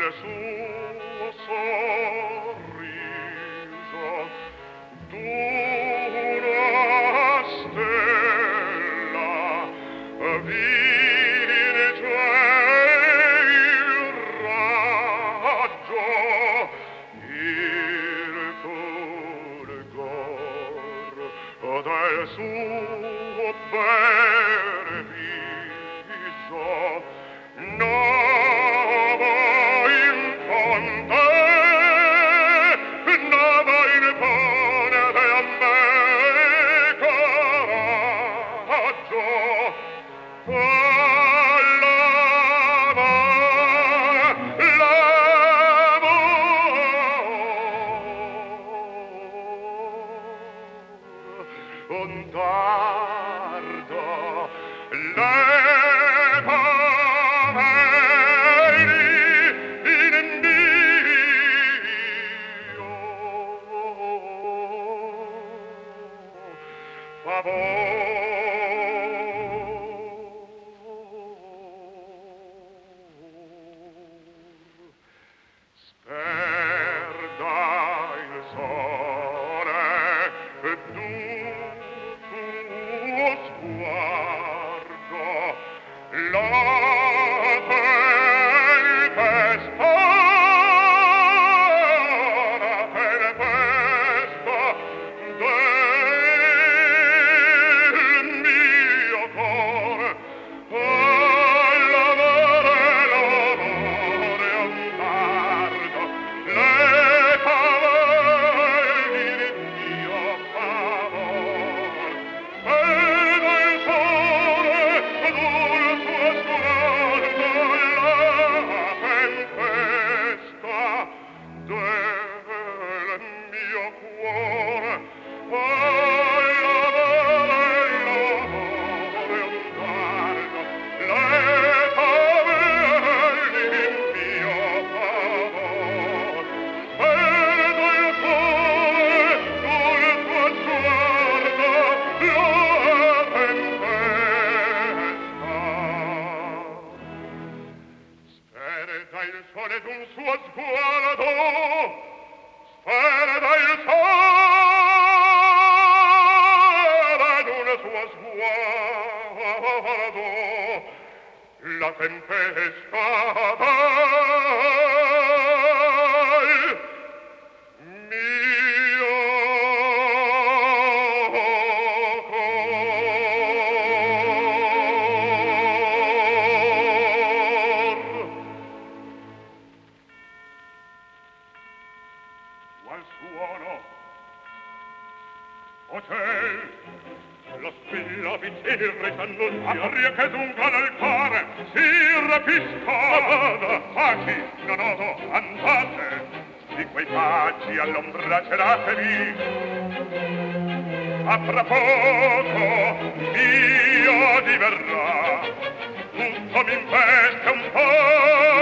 suo sorriso d'una stella vince il raggio, il fulgor del suo bel viso. Nova in ponte, nova in ponte, a me coraggio, un tardo le poveri in Dio sperda il sole tuo sguardo la tempesta del mio cuore l'amore ondardo le favori del mio favor vedo il sole sul suo sguardo la tempesta del mio cuore l'amore ondardo le favori del mio favor vedo il sole sul suo sguardo la tempesta sperda il sole d'un suo sguardo sperda il sole d'un suo sguardo la tempesta del mio qual suono o ciel lo spillo pizzirri s'annunzia aria che dunca nel cuore si rapisca vada baci non odo andate di quei baci all'ombra ceratevi a fra poco Dio diverrà tutto m'investe un po'